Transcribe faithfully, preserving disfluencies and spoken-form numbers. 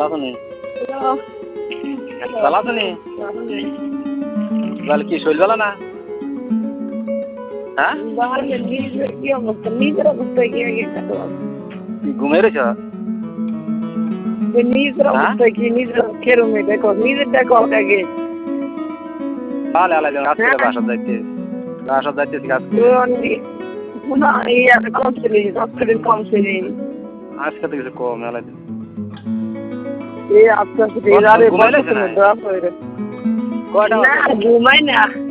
আছনি ভালো আছনি বল কি শৈল বলা না হ্যাঁ কি অবস্থা নিজের অবস্থায় কি আগে ঘুমিয়ে রয়েছ নিজের অবস্থায় কি নিজের কেরমে দেখো নিজের দেখো আগে ভালো আলাদা কাজ করে বাসা যাইতে বাসা যাইতেছি কাজ না এই আর কম ছিল দশ কম ছিল আজকে তো কিছু কম আলাদা এই আজকে ঘুমাই না